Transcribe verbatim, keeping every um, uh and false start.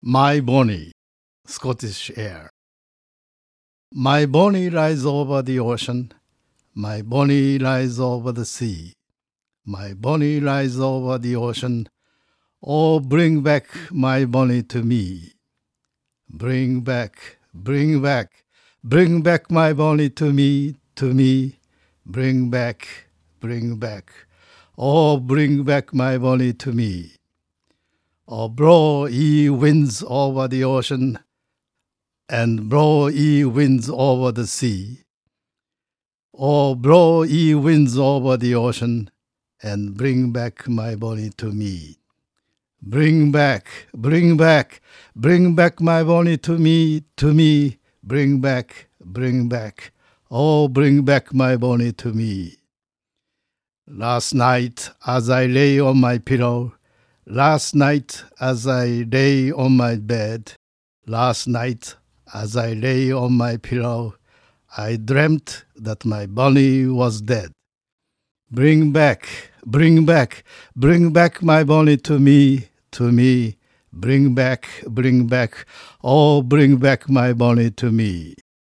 My Bonnie, Scottish air. My Bonnie lies over the ocean, my Bonnie lies over the sea. My Bonnie lies over the ocean, oh, bring back my Bonnie to me. Bring back, bring back, bring back my Bonnie to me, to me. Bring back, bring back, oh, bring back my Bonnie to me. Oh, blow ye winds over the ocean, and blow ye winds over the sea. Oh, blow ye winds over the ocean, and bring back my Bonnie to me. Bring back, bring back, bring back my Bonnie to me, to me. Bring back, bring back, oh, bring back my Bonnie to me. Last night as I lay on my pillow, last night as I lay on my bed, last night as I lay on my pillow, I dreamt that my Bonnie was dead. Bring back, bring back, bring back my Bonnie to me, to me. Bring back, bring back, oh, bring back my Bonnie to me.